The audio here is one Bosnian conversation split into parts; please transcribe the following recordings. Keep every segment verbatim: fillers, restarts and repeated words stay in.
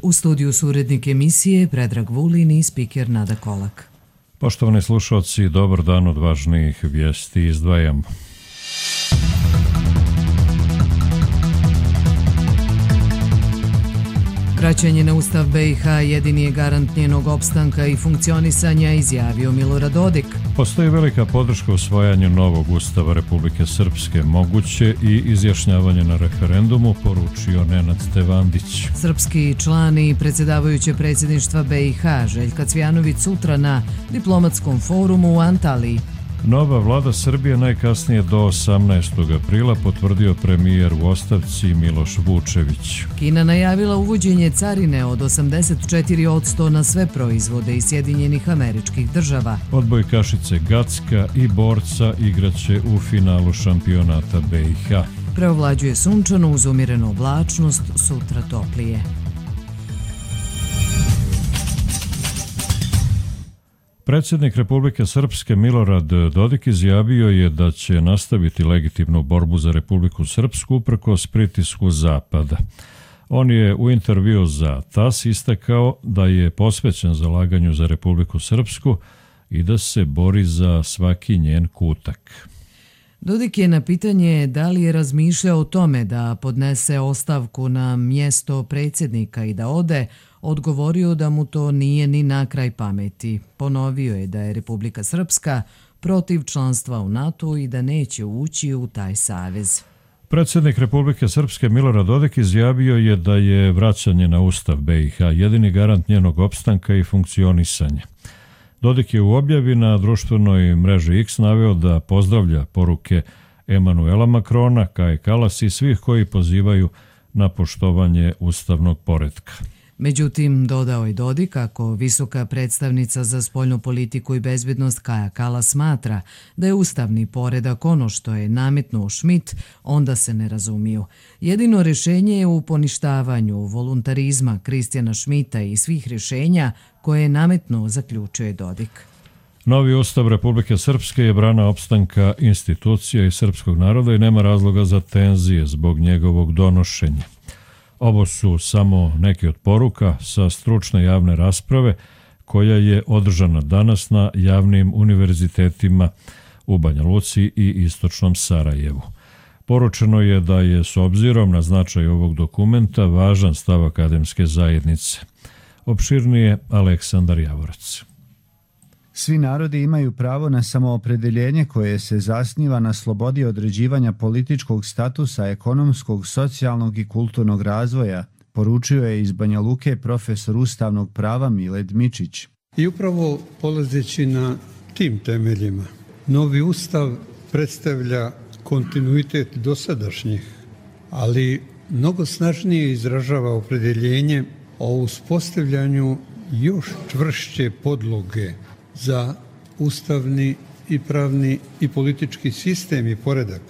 U studiju su urednik emisije Predrag Vulin i spiker Nada Kolak. Poštovani slušalci, dobar dan, od važnijih vijesti izdvajamo. Vraćanje na Ustav be i ha jedini je garant njenog opstanka i funkcionisanja, izjavio Milorad Dodik. Postoji velika podrška usvajanju novog Ustava Republike Srpske, moguće i izjašnjavanje na referendumu, poručio Nenad Stevandić. Srpski član i predsjedavajuće predsjedništva be i ha Željka Cvjanović sutra na diplomatskom forumu u Antaliji. Nova vlada Srbije najkasnije do osamnaestog aprila, potvrdio premijer u ostavci Miloš Vučević. Kina najavila uvođenje carine od osamdeset četiri posto na sve proizvode iz Sjedinjenih Američkih Država. Odbojkašice Gacka i borca igraće u finalu šampionata be i ha. Preovlađuje sunčano uz umjerenu oblačnost, sutra toplije. Predsjednik Republike Srpske Milorad Dodik izjavio je da će nastaviti legitimnu borbu za Republiku Srpsku uprkos pritisku Zapada. On je u intervju za tas istakao da je posvećen zalaganju za Republiku Srpsku i da se bori za svaki njen kutak. Dodik je na pitanje da li je razmišljao o tome da podnese ostavku na mjesto predsjednika i da ode, odgovorio da mu to nije ni na kraj pameti. Ponovio je da je Republika Srpska protiv članstva u NATO i da neće ući u taj savez. Predsjednik Republike Srpske Milorad Dodik izjavio je da je vraćanje na Ustav be i ha jedini garant njenog opstanka i funkcionisanja. Dodik je u objavi na društvenoj mreži X naveo da pozdravlja poruke Emanuela Makrona, Kaje Kalas i svih koji pozivaju na poštovanje ustavnog poretka. Međutim, dodao je Dodik, ako visoka predstavnica za spoljnu politiku i bezbednost Kaja Kalas smatra da je ustavni poredak ono što je nametnuo Schmidt, onda se ne razumiju. Jedino rješenje je u poništavanju voluntarizma Kristijana Schmidta i svih rješenja koje je nametnuo, zaključuje Dodik. Novi Ustav Republike Srpske je brana opstanka institucija i srpskog naroda i nema razloga za tenzije zbog njegovog donošenja. Ovo su samo neke od poruka sa stručne javne rasprave koja je održana danas na javnim univerzitetima u Banja Luci i istočnom Sarajevu. Poručeno je da je s obzirom na značaj ovog dokumenta važan stav akademske zajednice. Opširnije Aleksandar Javorac. Svi narodi imaju pravo na samoopredeljenje koje se zasniva na slobodi određivanja političkog statusa, ekonomskog, socijalnog i kulturnog razvoja, poručio je iz Banja Luke profesor ustavnog prava Miled Mičić. I upravo polazeći na tim temeljima, novi ustav predstavlja kontinuitet dosadašnjih, ali mnogo snažnije izražava opredeljenje o uspostavljanju još čvršće podloge za ustavni i pravni i politički sistem i poredak,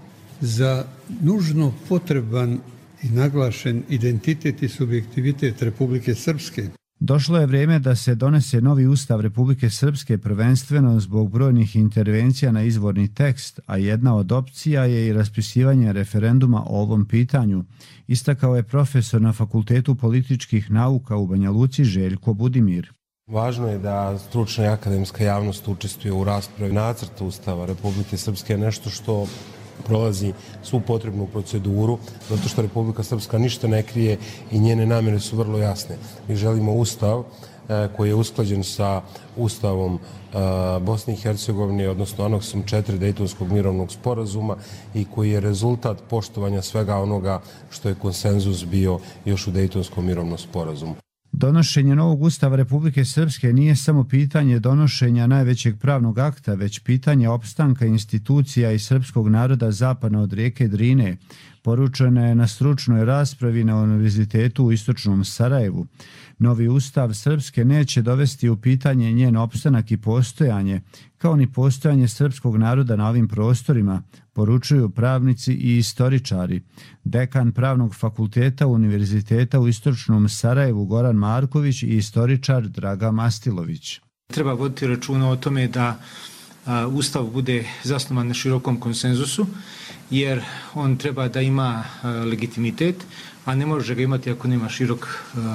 za nužno potreban i naglašen identitet i subjektivitet Republike Srpske. Došlo je vrijeme da se donese novi Ustav Republike Srpske, prvenstveno zbog brojnih intervencija na izvorni tekst, a jedna od opcija je i raspisivanje referenduma o ovom pitanju, istakao je profesor na Fakultetu političkih nauka u Banja Luci Željko Budimir. Važno je da stručna i akademska javnost učestvuje u raspravi nacrta Ustava Republike Srpske, nešto što prolazi svu potrebnu proceduru, zato što Republika Srpska ništa ne krije i njene namjere su vrlo jasne. Mi želimo Ustav koji je usklađen sa Ustavom Bosne i Hercegovine, odnosno aneksom četiri Dejtonskog mirovnog sporazuma i koji je rezultat poštovanja svega onoga što je konsenzus bio još u Dejtonskom mirovnom sporazumu. Donošenje novog Ustava Republike Srpske nije samo pitanje donošenja najvećeg pravnog akta, već pitanje opstanka institucija i srpskog naroda zapadno od rijeke Drine, poručeno je na stručnoj raspravi na Univerzitetu u istočnom Sarajevu. Novi Ustav Srpske neće dovesti u pitanje njen opstanak i postojanje, kao ni postojanje srpskog naroda na ovim prostorima, poručuju pravnici i istoričari. Dekan Pravnog fakulteta Univerziteta u istočnom Sarajevu Goran Marković i istoričar Draga Mastilović. Treba voditi računa o tome da Ustav bude zasnovan na širokom konsenzusu, jer on treba da ima legitimitet, a ne može ga imati ako nema širok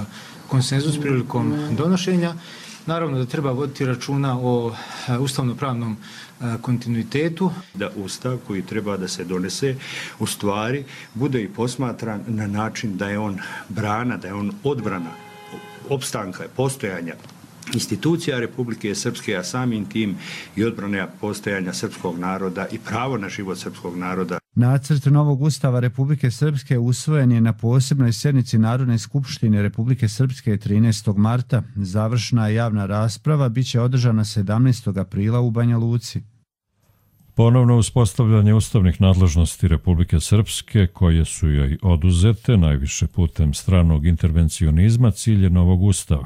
konsenzus prilikom donošenja. Naravno da treba voditi računa o ustavno-pravnom kontinuitetu. Da ustav koji treba da se donese u stvari bude i posmatran na način da je on brana, da je on odbrana opstanka i postojanja institucija Republike Srpske, a samim tim i odbrane postojanja srpskog naroda i pravo na život srpskog naroda. Nacrt novog ustava Republike Srpske usvojen je na posebnoj sjednici Narodne skupštine Republike Srpske trinaestog marta. Završna javna rasprava biće održana sedamnaestog aprila u Banja Luci. Ponovno uspostavljanje ustavnih nadležnosti Republike Srpske, koje su joj oduzete, najviše putem stranog intervencionizma, cilj je novog ustava.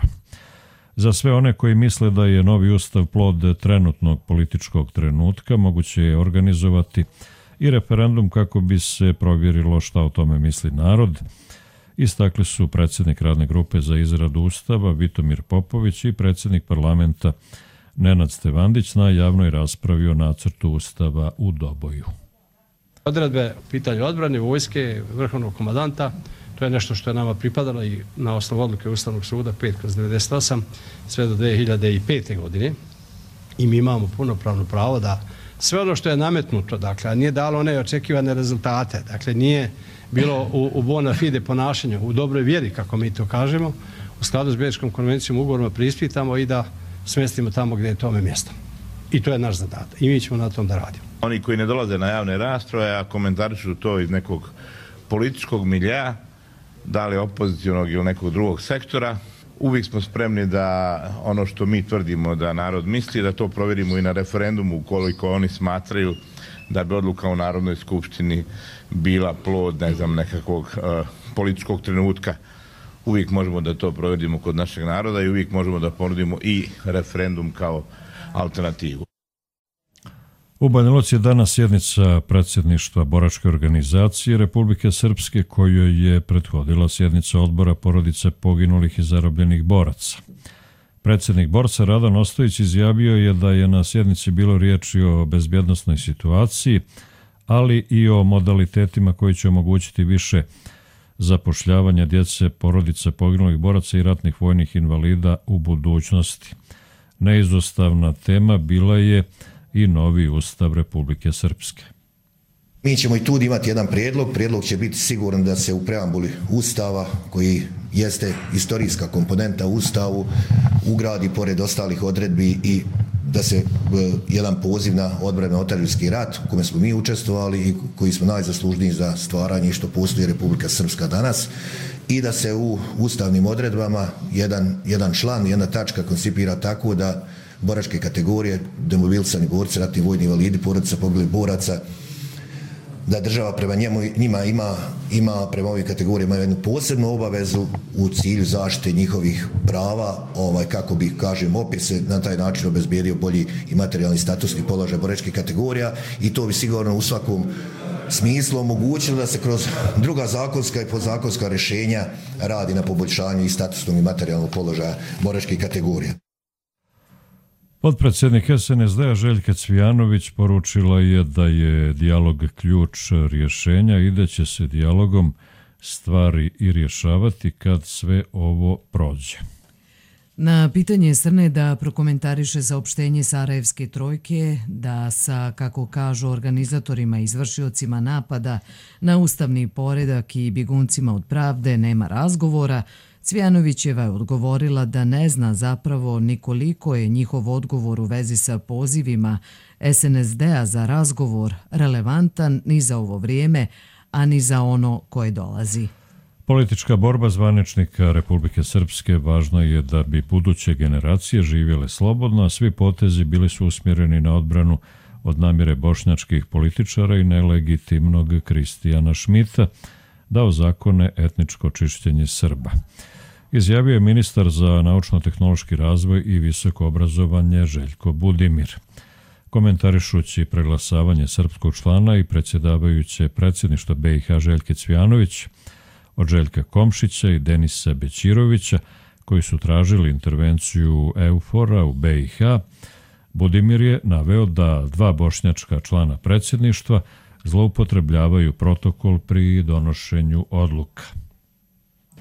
Za sve one koji misle da je novi ustav plod trenutnog političkog trenutka, moguće je organizovati i referendum kako bi se provjerilo šta o tome misli narod. Istakli su predsjednik radne grupe za izradu ustava Vitomir Popović i predsjednik parlamenta Nenad Stevandić na javnoj raspravi o nacrtu ustava u Doboju. Odredbe u pitanju odbrane, vojske, vrhovnog komandanta, to je nešto što je nama pripadalo i na osnovu odluke Ustavnog suda pet kroz devedeset osam sve do dve hiljade pete. godine. I mi imamo punopravno pravo da sve ono što je nametnuto, dakle, nije dalo one očekivane rezultate, dakle, nije bilo u, u bona fide ponašanju, u dobroj vjeri, kako mi to kažemo, u skladu s Bečkom konvencijom ugovorima preispitamo i da smestimo tamo gdje je tome mjesto. I to je naš zadatak i mi ćemo na tom da radimo. Oni koji ne dolaze na javne rasprave, a komentarišu to iz nekog političkog milja, da li opozicionog ili nekog drugog sektora, uvijek smo spremni da ono što mi tvrdimo da narod misli, da to provjerimo i na referendumu ukoliko oni smatraju da bi odluka u Narodnoj skupštini bila plod, ne znam, nekakvog uh, političkog trenutka. Uvijek možemo da to provjerimo kod našeg naroda i uvijek možemo da ponudimo i referendum kao alternativu. U Banja Luci je danas sjednica predsjedništva boračke organizacije Republike Srpske, kojoj je prethodila sjednica odbora porodice poginulih i zarobljenih boraca. Predsjednik borca Radan Ostojić izjavio je da je na sjednici bilo riječi o bezbjednosnoj situaciji, ali i o modalitetima koji će omogućiti više zapošljavanja djece porodica poginulih boraca i ratnih vojnih invalida u budućnosti. Neizostavna tema bila je i novi ustav Republike Srpske. Mi ćemo i tu imati jedan prijedlog. Prijedlog će biti siguran da se u preambuli ustava, koji jeste istorijska komponenta ustavu, ugradi pored ostalih odredbi i da se jedan poziv na odbranu otadžbinski rat u kome smo mi učestvovali i koji smo najzaslužniji za stvaranje i što postoji Republika Srpska danas, i da se u ustavnim odredbama jedan, jedan član, jedna tačka koncipira tako da boračke kategorije, demobilisani borci, ratni vojni invalidi, porodica poginulih boraca, da država prema njemu, njima ima, ima prema ovim kategorijama jednu posebnu obavezu u cilju zaštite njihovih prava, ovaj, kako bi, kažem, opet se na taj način obezbijedio bolji i materijalni statusni položaj boračkih kategorija i to bi sigurno u svakom smislu omogućilo da se kroz druga zakonska i podzakonska rješenja radi na poboljšanju i statusnog i materijalnog položaja boračkih kategorija. Potpredsjednik S N S D-a Željka Cvijanović poručila je da je dijalog ključ rješenja i da će se dijalogom stvari i rješavati kad sve ovo prođe. Na pitanje Srne da prokomentariše saopštenje Sarajevske trojke da sa, kako kažu, organizatorima i izvršiocima napada na ustavni poredak i bjeguncima od pravde nema razgovora, Cvijanovićeva je odgovorila da ne zna zapravo ni koliko je njihov odgovor u vezi sa pozivima S N S D-a za razgovor relevantan ni za ovo vrijeme, a ni za ono koje dolazi. Politička borba zvaničnika Republike Srpske važna je da bi buduće generacije živjele slobodno, a svi potezi bili su usmjereni na odbranu od namjere bošnjačkih političara i nelegitimnog Kristijana Šmita da ozakone etničko čišćenje Srba. Izjavio je ministar za naučno-tehnološki razvoj i visoko obrazovanje Željko Budimir. Komentarišući preglasavanje srpskog člana i predsjedavajuće predsjedništva B i H Željke Cvijanović od Željka Komšića i Denisa Bećirovića, koji su tražili intervenciju EUFOR-a u B i H, Budimir je naveo da dva bošnjačka člana predsjedništva zloupotrebljavaju protokol pri donošenju odluka.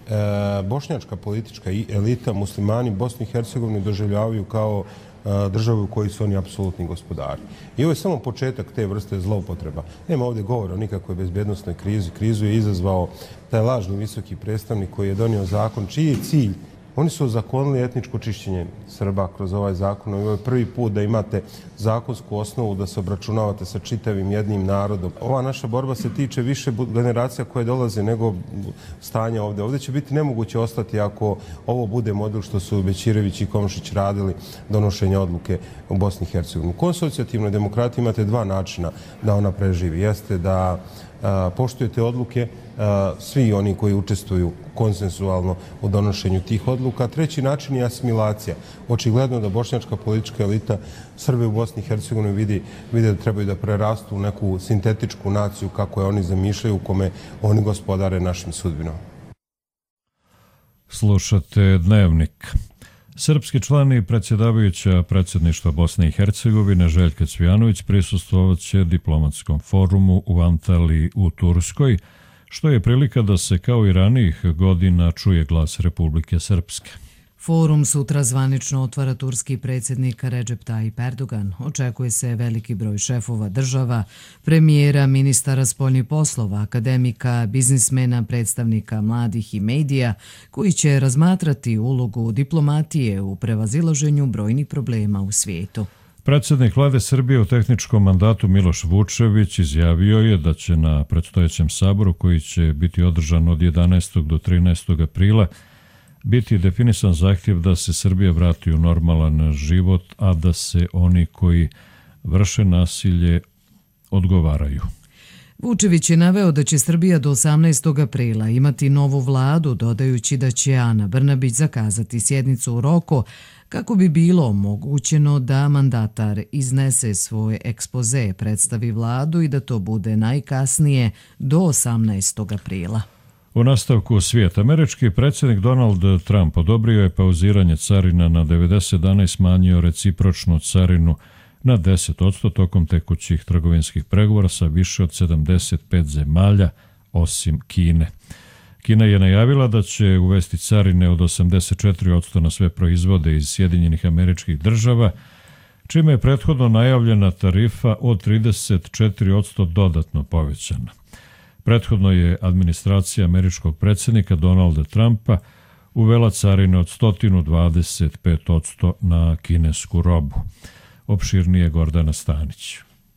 bošnjačka politička elita, muslimani Bosnu i Hercegovinu doživljavaju kao državu u kojoj su oni apsolutni gospodari. I ovo je samo početak te vrste zloupotreba. Nema ovdje govora o nikakvoj bezbjednosnoj krizi. Krizu je izazvao taj lažni visoki predstavnik koji je donio zakon čiji je cilj. Oni su ozakonili etničko čišćenje Srba kroz ovaj zakon. Ovo je prvi put da imate zakonsku osnovu da se obračunavate sa čitavim jednim narodom. Ova naša borba se tiče više generacija koje dolaze nego stanja ovdje. Ovdje će biti nemoguće ostati ako ovo bude model što su Bećirević i Komšić radili donošenje odluke u Bosni i Hercegovini. U konsocijativnoj demokratiji imate dva načina da ona preživi. Jeste da poštujete odluke svi oni koji učestvuju konsensualno u donošenju tih odluka. Treći način je asimilacija. Očigledno da bošnjačka politička elita Srbe u Bosni i Hercegovini vidi, vidi da trebaju da prerastu u neku sintetičku naciju kako je oni zamišljaju, u kome oni gospodare našim sudbinom. Slušate Dnevnik. Srpski član i predsjedavajuća predsjedništva Bosne i Hercegovine Željka Cvijanović prisustvovat će diplomatskom forumu u Antaliji u Turskoj, što je prilika da se kao i ranijih godina čuje glas Republike Srpske. Forum sutra zvanično otvara turski predsjednik Recep Tayyip Erdogan. Očekuje se veliki broj šefova država, premijera, ministara spoljnih poslova, akademika, biznismena, predstavnika mladih i medija, koji će razmatrati ulogu diplomatije u prevazilaženju brojnih problema u svijetu. Predsjednik vlade Srbije u tehničkom mandatu Miloš Vučević izjavio je da će na predstojećem saboru, koji će biti održan od jedanaestog do trinaestog aprila, biti definisan zahtjev da se Srbija vrati u normalan život, a da se oni koji vrše nasilje odgovaraju. Vučević je naveo da će Srbija do osamnaestog aprila imati novu vladu, dodajući da će Ana Brnabić zakazati sjednicu u roku kako bi bilo omogućeno da mandatar iznese svoj ekspoze, predstavi vladu i da to bude najkasnije do osamnaestog aprila. U nastavku svijeta, američki predsjednik Donald Trump odobrio je pauziranje carina na devedeset dana i smanjio recipročnu carinu na deset posto tokom tekućih trgovinskih pregovora sa više od sedamdeset pet zemalja, osim Kine. Kina je najavila da će uvesti carine od osamdeset četiri posto na sve proizvode iz Sjedinjenih Američkih Država, čime je prethodno najavljena tarifa od trideset četiri posto dodatno povećana. Prethodno je administracija američkog predsjednika Donalda Trumpa uvela carine od sto dvadeset pet posto na kinesku robu. Opširnije Gordana Stanić.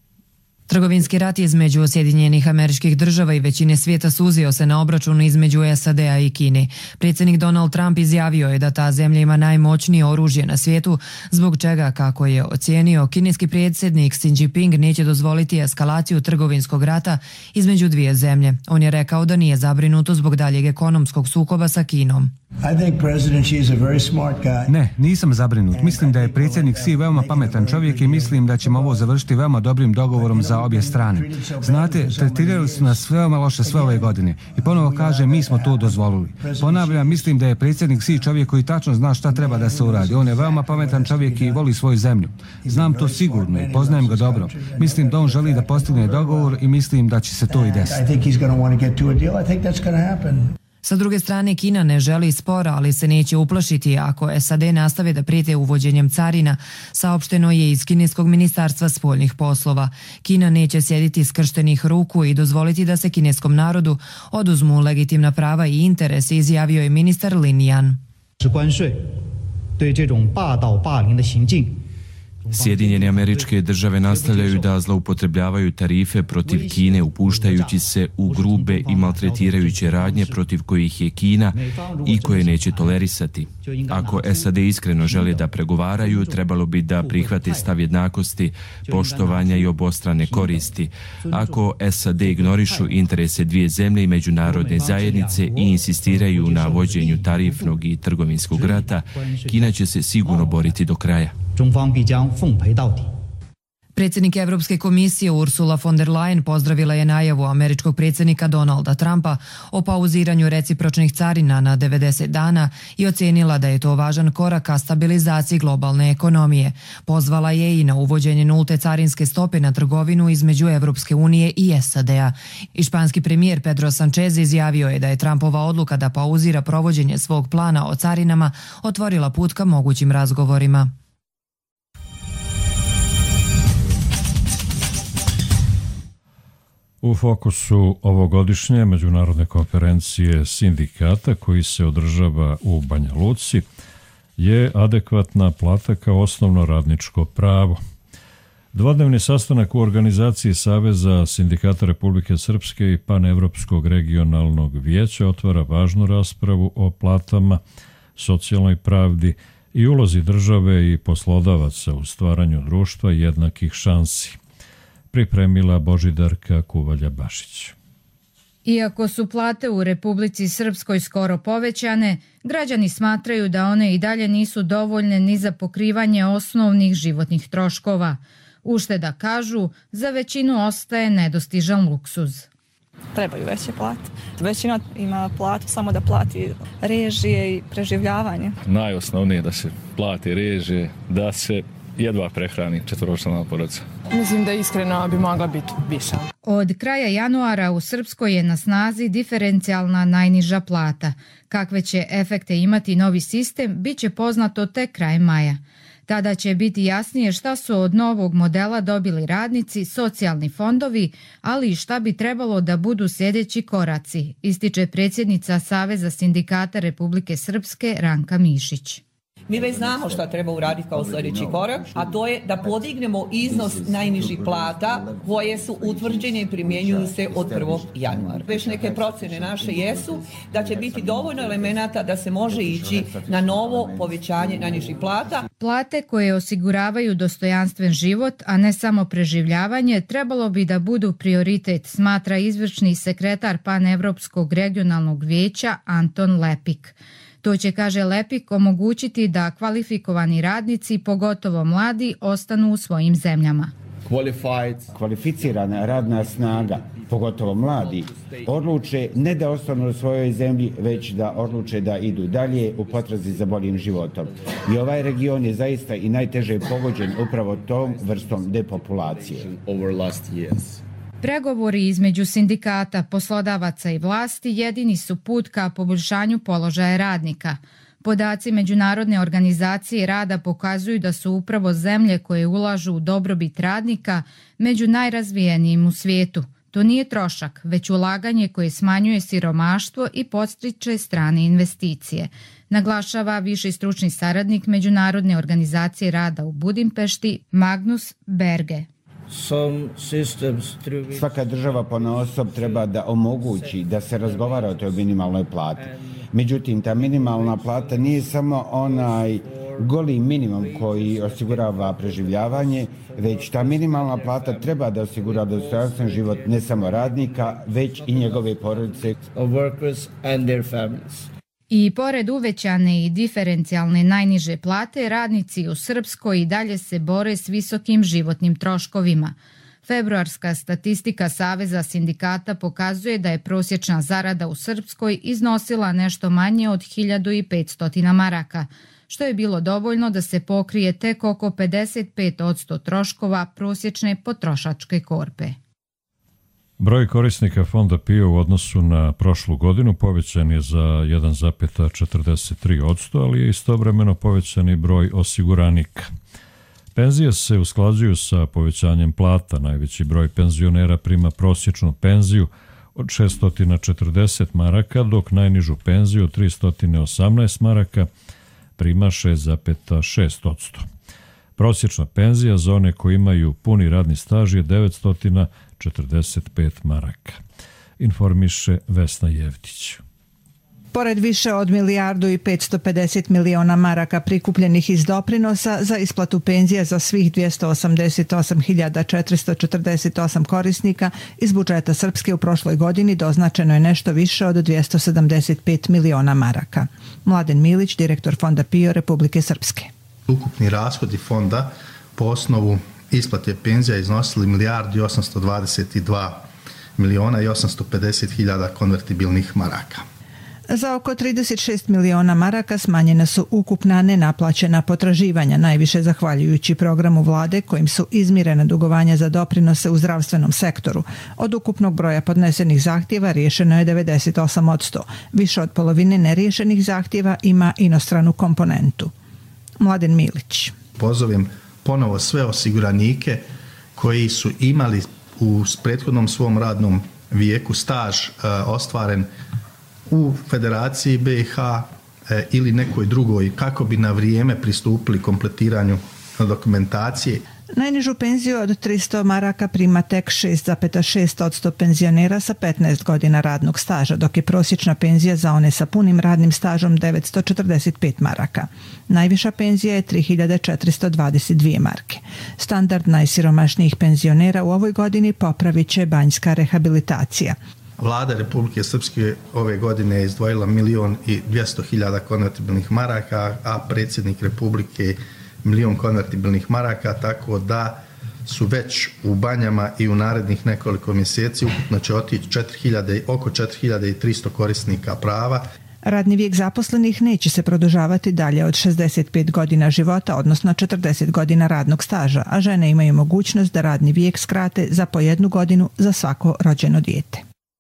Trgovinski rat između Sjedinjenih Američkih Država i većine svijeta suzio se na obračunu između S A D-a i Kine. Predsjednik Donald Trump izjavio je da ta zemlja ima najmoćnije oružje na svijetu, zbog čega, kako je ocijenio, kineski predsjednik Xi Jinping neće dozvoliti eskalaciju trgovinskog rata između dvije zemlje. On je rekao da nije zabrinuto zbog daljeg ekonomskog sukoba sa Kinom. Ne, nisam zabrinut. Mislim da je predsjednik Xi veoma pametan čovjek i mislim da ćemo ovo završiti veoma dobrim dogovorom za obje strane. Znate, tretirali su nas veoma loše sve ove godine i ponovo kažem, mi smo to dozvolili. Ponavljam, mislim da je predsjednik Xi čovjek koji tačno zna šta treba da se uradi. On je veoma pametan čovjek i voli svoju zemlju. Znam to sigurno i poznajem ga dobro. Mislim da on želi da postigne dogovor i mislim da će se to i desiti. Sa druge strane, Kina ne želi spor, ali se neće uplašiti ako S A D nastave da prijete uvođenjem carina, saopšteno je iz kineskog ministarstva spoljnih poslova. Kina neće sjediti skrštenih ruku i dozvoliti da se kineskom narodu oduzmu legitimna prava i interese, izjavio je ministar Lin Yan. Sjedinjene Američke Države nastavljaju da zloupotrebljavaju tarife protiv Kine, upuštajući se u grube i maltretirajuće radnje protiv kojih je Kina i koje neće tolerisati. Ako S A D iskreno žele da pregovaraju, trebalo bi da prihvate stav jednakosti, poštovanja i obostrane koristi. Ako S A D ignorišu interese dvije zemlje i međunarodne zajednice i insistiraju na vođenju tarifnog i trgovinskog rata, Kina će se sigurno boriti do kraja. Predsjednik Evropske komisije Ursula von der Leyen pozdravila je najavu američkog predsjednika Donalda Trumpa o pauziranju recipročnih carina na devedeset dana i ocenila da je to važan korak ka stabilizaciji globalne ekonomije. Pozvala je i na uvođenje nulte carinske stope na trgovinu između Evropske unije i S A D-a. I španski premijer Pedro Sanchez izjavio je da je Trumpova odluka da pauzira provođenje svog plana o carinama otvorila put ka mogućim razgovorima. U fokusu ovogodišnje međunarodne konferencije sindikata koji se održava u Banja Luci je adekvatna plata kao osnovno radničko pravo. Dvodnevni sastanak u organizaciji Saveza sindikata Republike Srpske i Panevropskog regionalnog vijeća otvara važnu raspravu o platama, socijalnoj pravdi i ulozi države i poslodavaca u stvaranju društva jednakih šansi. Pripremila Božidarka Kuvalja-Bašić. Iako su plate u Republici Srpskoj skoro povećane, građani smatraju da one i dalje nisu dovoljne ni za pokrivanje osnovnih životnih troškova. Ušteda, kažu, za većinu ostaje nedostižan luksuz. Trebaju veće plate. Većina ima platu samo da plati režije i preživljavanje. Najosnovnije je da se plati režije, da se jedva prehrani četvoročlana porodica. Mislim da iskreno bi mogla biti viša. Od kraja januara u Srpskoj je na snazi diferencijalna najniža plata. Kakve će efekte imati novi sistem, bit će poznato tek kraj maja. Tada će biti jasnije šta su od novog modela dobili radnici, socijalni fondovi, ali i šta bi trebalo da budu sljedeći koraci, ističe predsjednica Saveza sindikata Republike Srpske Ranka Mišić. Mi već znamo šta treba uraditi kao sljedeći korak, a to je da podignemo iznos najnižih plata koje su utvrđene i primjenjuju se od prvog januara. Već neke procjene naše jesu da će biti dovoljno elemenata da se može ići na novo povećanje najnižih plata. Plate koje osiguravaju dostojanstven život, a ne samo preživljavanje, trebalo bi da budu prioritet, smatra izvršni sekretar Panevropskog regionalnog vijeća Anton Lepik. To će, kaže Lepik, omogućiti da kvalifikovani radnici, pogotovo mladi, ostanu u svojim zemljama. Kvalificirana radna snaga, pogotovo mladi, odluče ne da ostanu u svojoj zemlji, već da odluče da idu dalje u potrazi za boljim životom. I ovaj region je zaista i najteže pogođen upravo tom vrstom depopulacije. Pregovori između sindikata, poslodavaca i vlasti jedini su put ka poboljšanju položaja radnika. Podaci Međunarodne organizacije rada pokazuju da su upravo zemlje koje ulažu u dobrobit radnika među najrazvijenijim u svijetu. To nije trošak, već ulaganje koje smanjuje siromaštvo i podstiče strane investicije, naglašava viši stručni saradnik Međunarodne organizacije rada u Budimpešti Magnus Berge. Svaka država ponaosob treba da omogući da se razgovara o toj minimalnoj plati. Međutim, ta minimalna plata nije samo onaj goli minimum koji osigurava preživljavanje, već ta minimalna plata treba da osigura dostojanstven život ne samo radnika, već i njegove porodice. I pored uvećane i diferencijalne najniže plate, radnici u Srpskoj i dalje se bore s visokim životnim troškovima. Februarska statistika Saveza sindikata pokazuje da je prosječna zarada u Srpskoj iznosila nešto manje od hiljadu petsto maraka, što je bilo dovoljno da se pokrije tek oko pedeset pet posto troškova prosječne potrošačke korpe. Broj korisnika Fonda P I O u odnosu na prošlu godinu povećan je za jedan zarez četrdeset tri posto, ali je istovremeno povećan i broj osiguranika. Penzije se usklađuju sa povećanjem plata. Najveći broj penzionera prima prosječnu penziju od šesto četrdeset maraka, dok najnižu penziju od tristo osamnaest maraka prima šest zarez šest posto. Prosječna penzija za one koji imaju puni radni staž je devetsto četrdeset pet maraka, informiše Vesna Jevtić. Pored više od milijardu i petsto pedeset miliona maraka prikupljenih iz doprinosa za isplatu penzija za svih dvjesto osamdeset osam hiljada četiristo četrdeset osam korisnika, iz budžeta Srpske u prošloj godini doznačeno je nešto više od dvjesto sedamdeset pet miliona maraka. Mladen Milić, direktor Fonda P I O Republike Srpske. Ukupni rashodi fonda po osnovu isplate penzija iznosili milijardu i osamsto dvadeset dva miliona i osamsto pedeset hiljada konvertibilnih maraka. Za oko trideset šest miliona maraka smanjena su ukupna nenaplaćena potraživanja, najviše zahvaljujući programu vlade kojim su izmirena dugovanja za doprinose u zdravstvenom sektoru. Od ukupnog broja podnesenih zahtjeva riješeno je devedeset osam posto. Više od polovine neriješenih zahtjeva ima inostranu komponentu. Mladen Milić. Pozovem ponovo sve osiguranike koji su imali u prethodnom svom radnom vijeku staž e, ostvaren u Federaciji B i H e, ili nekoj drugoj, kako bi na vrijeme pristupili kompletiranju dokumentacije. Najnižu penziju od tristo maraka prima tek šest zarez šest posto penzionera sa petnaest godina radnog staža, dok je prosječna penzija za one sa punim radnim stažom devetsto četrdeset pet maraka. Najviša penzija je tri hiljade četiristo dvadeset dvije marke. Standard najsiromašnijih penzionera u ovoj godini popravit će banjska rehabilitacija. Vlada Republike Srpske ove godine je izdvojila milion i dvjesto hiljada konvertibilnih maraka, a predsjednik Republike milion konvertibilnih maraka, tako da su već u banjama i u narednih nekoliko mjeseci ukupno će otići četiri hiljade, oko četiri hiljade tristo korisnika prava. Radni vijek zaposlenih neće se produžavati dalje od šezdeset pet godina života, odnosno četrdeset godina radnog staža, a žene imaju mogućnost da radni vijek skrate za po jednu godinu za svako rođeno dijete.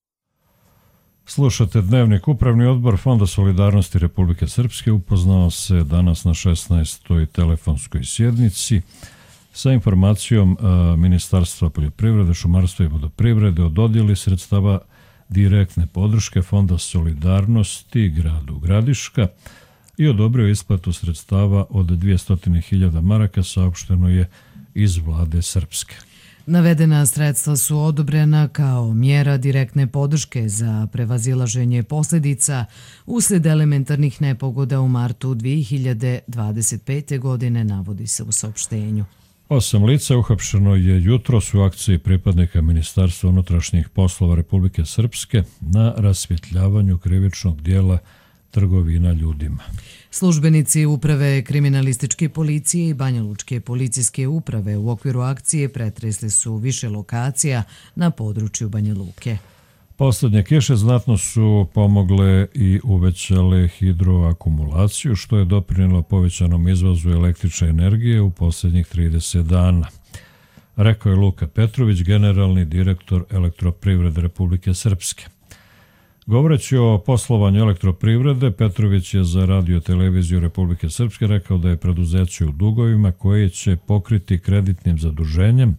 Slušate Dnevnik. Upravni odbor Fonda solidarnosti Republike Srpske upoznao se danas na šesnaestoj telefonskoj sjednici sa informacijom Ministarstva poljoprivrede, šumarstva i vodoprivrede o dodjeli sredstava direktne podrške Fonda solidarnosti gradu Gradiška i odobrio isplatu sredstava od dvjesto hiljada maraka, saopšteno je iz vlade Srpske. Navedena sredstva su odobrena kao mjera direktne podrške za prevazilaženje posljedica uslijed elementarnih nepogoda u martu dvije hiljade dvadeset pete. godine, navodi se u saopštenju. Osam lica uhapšeno je jutros u akciji pripadnika Ministarstva unutrašnjih poslova Republike Srpske na rasvjetljavanju krivičnog dijela trgovina ljudima. Službenici uprave kriminalističke policije i Banja Lučke policijske uprave u okviru akcije pretresli su više lokacija na području Banja Luke. Posljednje kiše znatno su pomogle i uvećale hidroakumulaciju, što je doprinijelo povećanom izvozu električne energije u posljednjih trideset dana. Rekao je Luka Petrović, generalni direktor Elektroprivrede Republike Srpske. Govoreći o poslovanju elektroprivrede, Petrović je za radio televiziju Republike Srpske rekao da je preduzeće u dugovima koje će pokriti kreditnim zaduženjem,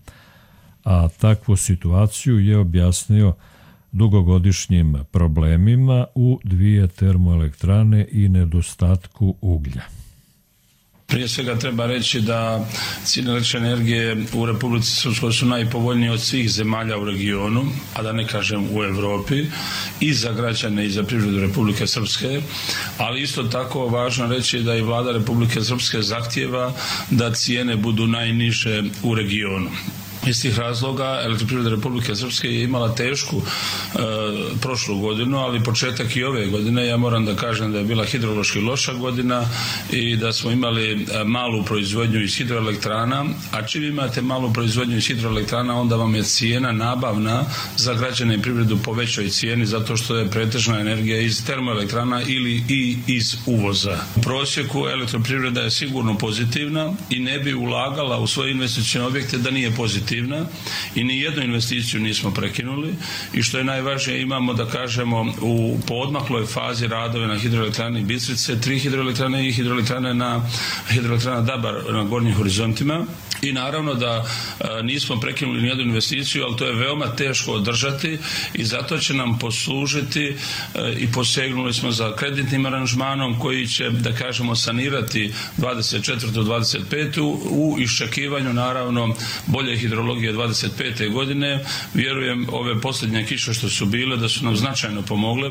a takvu situaciju je objasnio dugogodišnjim problemima u dvije termoelektrane i nedostatku uglja. Prije svega treba reći da cijene električne energije u Republici Srpskoj su najpovoljnije od svih zemalja u regionu, a da ne kažem u Europi, i za građane i za privredu Republike Srpske, ali isto tako važno reći da i vlada Republike Srpske zahtjeva da cijene budu najniže u regionu. Iz tih razloga Elektroprivreda Republike Srpske je imala tešku e, prošlu godinu, ali početak i ove godine, ja moram da kažem da je bila hidrološki loša godina i da smo imali malu proizvodnju iz hidroelektrana, a čim imate malu proizvodnju iz hidroelektrana, onda vam je cijena nabavna za građane i privredu po većoj cijeni, zato što je pretežna energija iz termoelektrana ili i iz uvoza. U prosjeku Elektroprivreda je sigurno pozitivna i ne bi ulagala u svoje investicione objekte da nije pozitivna. I ni jednu investiciju nismo prekinuli i što je najvažnije, imamo da kažemo u poodmakloj fazi radove na hidroelektrani Bistrice, tri hidroelektrane i hidroelektrane na hidroelektrana Dabar na Gornjim horizontima i naravno da a, nismo prekinuli ni jednu investiciju, ali to je veoma teško održati i zato će nam poslužiti a, i posegnuli smo za kreditnim aranžmanom koji će, da kažemo, sanirati dvadeset četvrtu dvadeset petu u iščekivanju naravno bolje hidrologije dvadeset pete. godine. Vjerujem ove posljednje kiše što su bile da su nam značajno pomogle.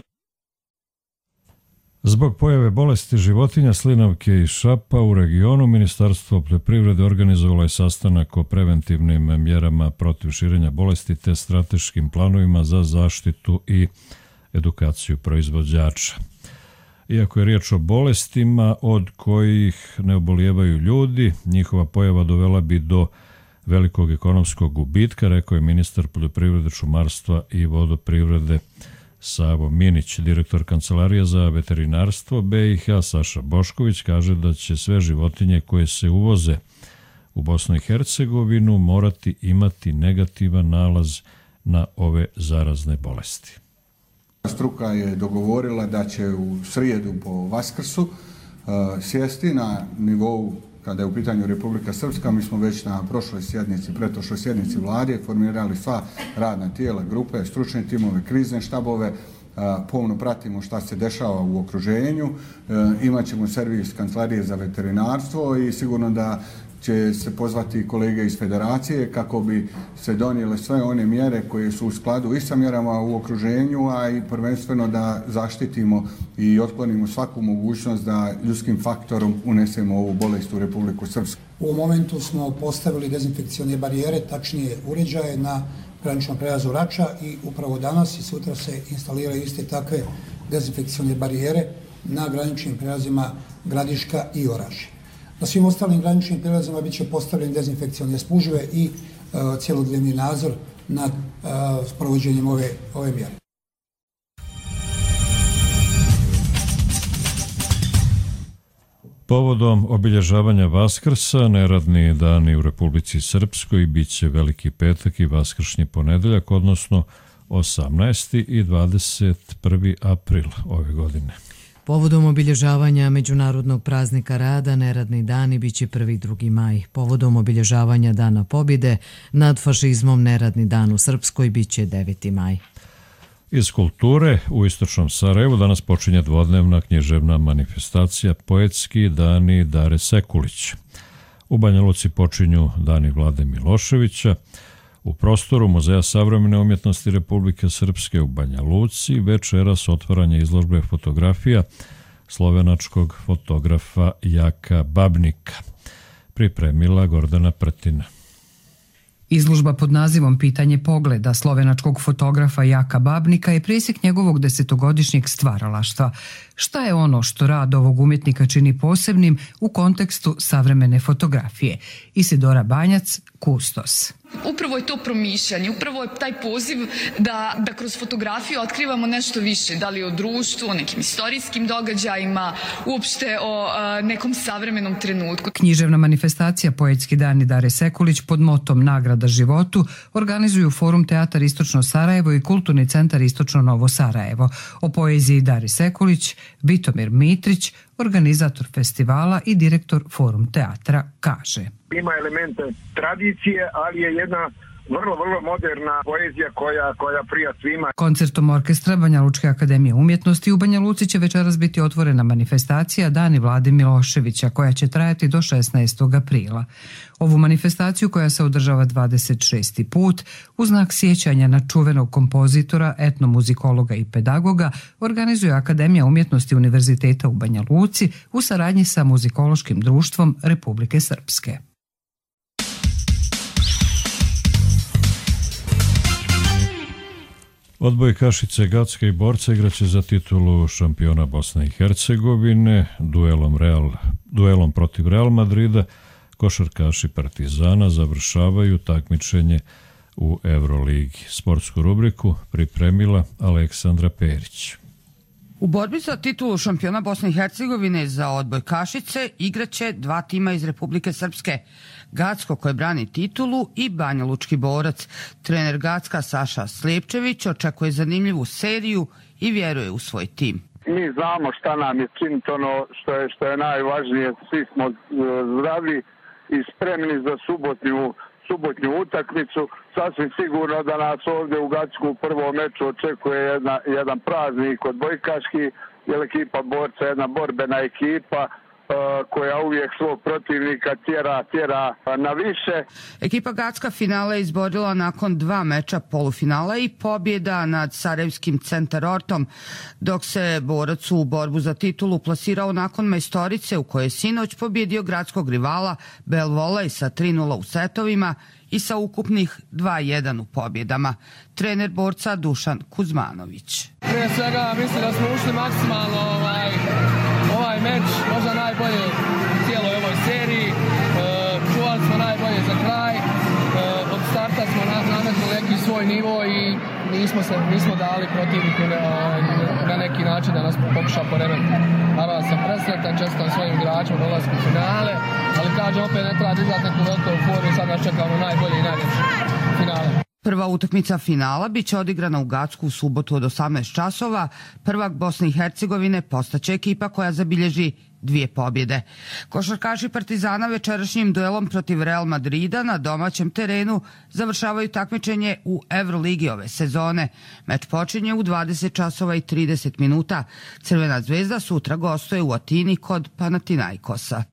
Zbog pojave bolesti životinja, slinavke i šapa u regionu, Ministarstvo poljoprivrede organizovalo je sastanak o preventivnim mjerama protiv širenja bolesti te strateškim planovima za zaštitu i edukaciju proizvođača. Iako je riječ o bolestima od kojih ne obolijevaju ljudi, njihova pojava dovela bi do velikog ekonomskog gubitka, rekao je ministar poljoprivrede, šumarstva i vodoprivrede Savo Minić. Direktor Kancelarije za veterinarstvo B i H Saša Bošković kaže da će sve životinje koje se uvoze u Bosnu i Hercegovinu morati imati negativan nalaz na ove zarazne bolesti. Struka je dogovorila da će u srijedu po Vaskrsu uh, sjesti na nivou, kada je u pitanju Republika Srpska, mi smo već na prošloj sjednici, pretošloj sjednici vlade formirali sva radna tijela, grupe, stručne timove, krizne štabove, uh, pomno pratimo šta se dešava u okruženju, uh, imat ćemo servis Kancelarije za veterinarstvo i sigurno da će se pozvati kolege iz federacije kako bi se donijele sve one mjere koje su u skladu i sa mjerama u okruženju, a i prvenstveno da zaštitimo i otklonimo svaku mogućnost da ljudskim faktorom unesemo ovu bolest u Republiku Srpsku. U momentu smo postavili dezinfekcione barijere, tačnije uređaje na graničnom prelazu Rača i upravo danas i sutra se instaliraju iste takve dezinfekcione barijere na graničnim prelazima Gradiška i Orašje. Na svim ostalim graničnim prijelazima bit će postavljene dezinfekcione spužve i uh, cjelodnevni nadzor nad uh, provođenjem ove, ove mjere. Povodom obilježavanja Vaskrsa, neradni dani u Republici Srpskoj bit će Veliki petak i Vaskršnji ponedeljak, odnosno osamnaesti i dvadeset prvi april ove godine. Povodom obilježavanja Međunarodnog praznika rada, neradni dani biće prvi i drugi maj. Povodom obilježavanja Dana pobjede nad fašizmom, neradni dan u Srpskoj biće deveti maj. Iz kulture u istočnom Sarajevu danas počinje dvodnevna književna manifestacija Poetski dani Dare Sekulić. U Banja Luci počinju dani Vlade Miloševića. U prostoru Muzeja savremene umjetnosti Republike Srpske u Banja Luci večeras otvaranje izložbe fotografija slovenačkog fotografa Jaka Babnika. Pripremila Gordana Prtina. Izložba pod nazivom Pitanje pogleda slovenačkog fotografa Jaka Babnika je presjek njegovog desetogodišnjeg stvaralaštva. Šta je ono što rad ovog umjetnika čini posebnim u kontekstu savremene fotografije? Isidora Banjac, kustos. Upravo je to promišljanje, upravo je taj poziv da, da kroz fotografiju otkrivamo nešto više, da li o društvu, o nekim istorijskim događajima, uopšte o a, nekom savremenom trenutku. Književna manifestacija Poetski dani Dare Sekulić pod motom Nagrada životu organizuju Forum Teatar Istočno Sarajevo i Kulturni centar Istočno Novo Sarajevo. O poeziji Dare Sekulić Vitomir Mitrić, organizator festivala i direktor Forum teatra, kaže: Ima elemente tradicije, ali je jedna vrlo, vrlo moderna poezija koja, koja prija svima. Koncertom orkestra Banja Lučke akademije umjetnosti u Banja Luci će večeras biti otvorena manifestacija Dani Vlade Miloševića, koja će trajati do šesnaestog aprila. Ovu manifestaciju, koja se održava dvadeset šesti put, u znak sjećanja na čuvenog kompozitora, etnomuzikologa i pedagoga, organizuje Akademija umjetnosti Univerziteta u Banja Luci u saradnji sa Muzikološkim društvom Republike Srpske. Odbojkašice Gacka i Borca igraće za titulu šampiona Bosne i Hercegovine duelom, Real, duelom protiv Real Madrida. Košarkaši Partizana završavaju takmičenje u Euroligi. Sportsku rubriku pripremila Aleksandra Perić. U borbi za titulu šampiona Bosne i Hercegovine za odbojkašice igraće dva tima iz Republike Srpske. Gacko, koje brani titulu, i Banja Lučki Borac. Trener Gacka Saša Slijepčević očekuje zanimljivu seriju i vjeruje u svoj tim. Mi znamo šta nam je činiti, ono što je, što je najvažnije. Svi smo zdravi i spremni za subotnju, subotnju utakmicu. Sasvim sigurno da nas ovdje u Gacku u prvom meču očekuje jedna, jedan praznik odbojkaški, jer ekipa Borca je jedna borbena ekipa koja uvijek svog protivnika tjera, tjera na više. Ekipa Gacka finale izborila nakon dva meča polufinala i pobjeda nad sarajevskim Centar Ortom, dok se Borac u borbu za titulu plasirao nakon majstorice u kojoj je sinoć pobjedio gradskog rivala Bel Volej sa tri nula u setovima i sa ukupnih dva jedan u pobjedama. Trener Borca Dušan Kuzmanović. Prije svega mislim da smo ušli maksimalno ovaj, ovaj meč, možda najbolje u cijeloj ovoj seriji. E, čuvali smo najbolje za kraj svoj nivo i nismo se nismo dali protivniku na, na neki način da nas pokuša poremetiti. Naravno sam presretan, čestitam svojim igračima na ulasku u finale, ali kažem opet ne treba dizati neku veliku euforiju, sad nas čeka ono najbolje i najljepše finale. Prva utakmica finala biće odigrana u Gacku u subotu od osamnaest časova. Prvak Bosne i Hercegovine postaće ekipa koja zabilježi dvije pobjede. Košarkaši Partizana večerašnjim duelom protiv Real Madrida na domaćem terenu završavaju takmičenje u Euroligi ove sezone. Meč počinje u dvadeset časova i trideset minuta. Crvena zvezda sutra gostuje u Atini kod Panathinaikosa.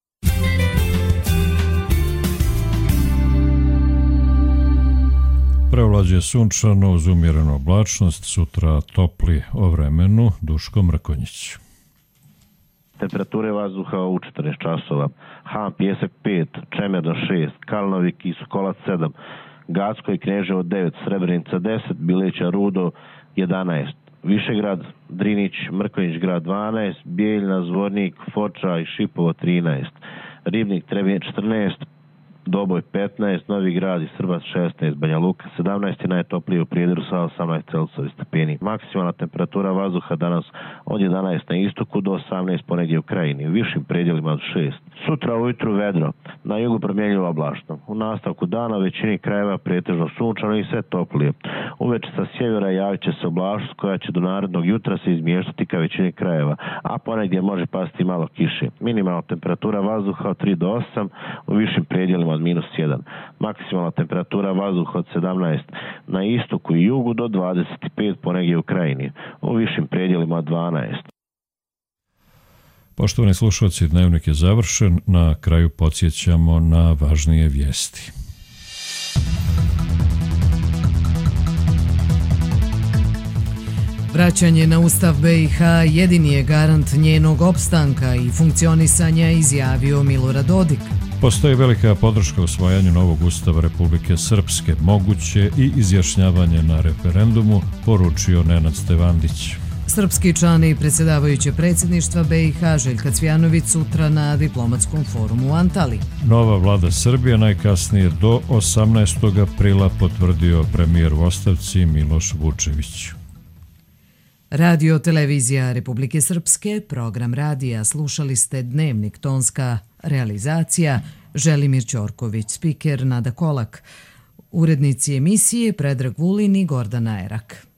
Prevlađe sunčano uz umjerenu oblačnost, sutra topli o vremenu. Duško Mrkonjić. Temperature vazduha u četrnaest časova. Han Pjesak pet, Čemerda šest, Kalnovik i Sokolac sedam, Gacko i Kneževo devet, Srebrenica deset, Bileća Rudo jedanaest, Višegrad, Drinić, Mrkonjić grad dvanaest, Bijeljna, Zvornik, Foča i Šipovo trinaest, Ribnik, Trebinje četrnaest, Doboj petnaest, Novi Grad i Srbac šesnaest, Banja Luka sedamnaest i najtoplije u Prijedoru sa osamnaest Celsijevi stepeni. Maksimalna temperatura vazduha danas od jedanaest na istoku do osamnaest ponegdje u Krajini, u višim predjelima od šest. Sutra ujutru vedro, na jugu promjenjivo oblačno. U nastavku dana u većini krajeva pretežno sunčano i sve toplije. Uveče sa sjevera javit će se oblačnost koja će do narednog jutra se izmještati ka većini krajeva, a ponegdje može pasti malo kiše. Minimalna temperatura vazduha od tri do osam, u višim predjelima od minus jedan. Maksimalna temperatura vazduha od sedamnaest na istoku i jugu do dvadeset pet ponegdje u Krajini, u višim predjelima od dvanaest. Poštovani slušalci, dnevnik je završen. Na kraju podsjećamo na važnije vijesti. Vraćanje na Ustav be i ha jedini je garant njenog opstanka i funkcionisanja, izjavio Milorad Dodik. Postoji velika podrška usvajanju novog Ustava Republike Srpske, moguće i izjašnjavanje na referendumu, poručio Nenad Stevandić. Srpski član i predsjedavajuće predsjedništva be i ha Željka Cvjanović sutra na diplomatskom forumu u Antaliji. Nova vlada Srbije najkasnije do osamnaestog aprila, potvrdio premijer u ostavci Miloš Vučević. Radio Televizija Republike Srpske, program radija, slušali ste Dnevnik, tonska realizacija Želimir Ćorković, spiker Nada Kolak, urednici emisije Predrag Vulin i Gordana Erak.